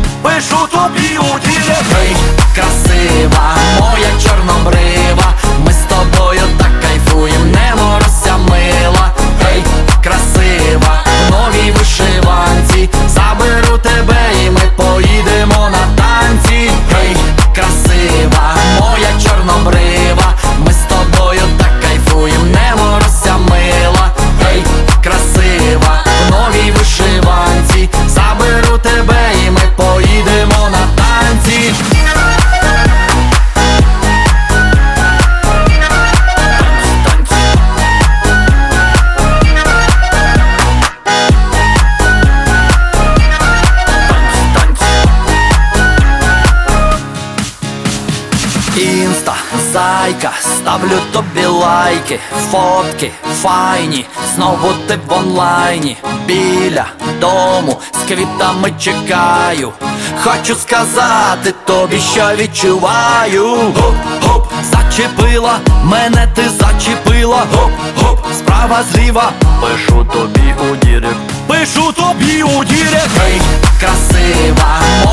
пишу тобі у дірект. Гей, красива, моя чорнобрива, ми з тобою так кайфуєм, не морозься, мила. Гей, красива, в новій вишиванці, заберу тебе і ми поїдемо на танці. Гей, красива, моя чорнобрива, ми з тобою так кайфуєм, не морозься, мила. Гей, красива, в новій вишиванці, заберу тебе і ми поїдемо на танці. Інста, зайка, ставлю тобі лайки, фотки файні, знову ти в онлайні. Біля дому з квітами чекаю, хочу сказати тобі, що відчуваю. Гоп-гоп, зачепила, мене ти зачепила. Гоп-гоп, справа зліва, пишу тобі у дірект, пишу тобі у дірект. Гей, красива,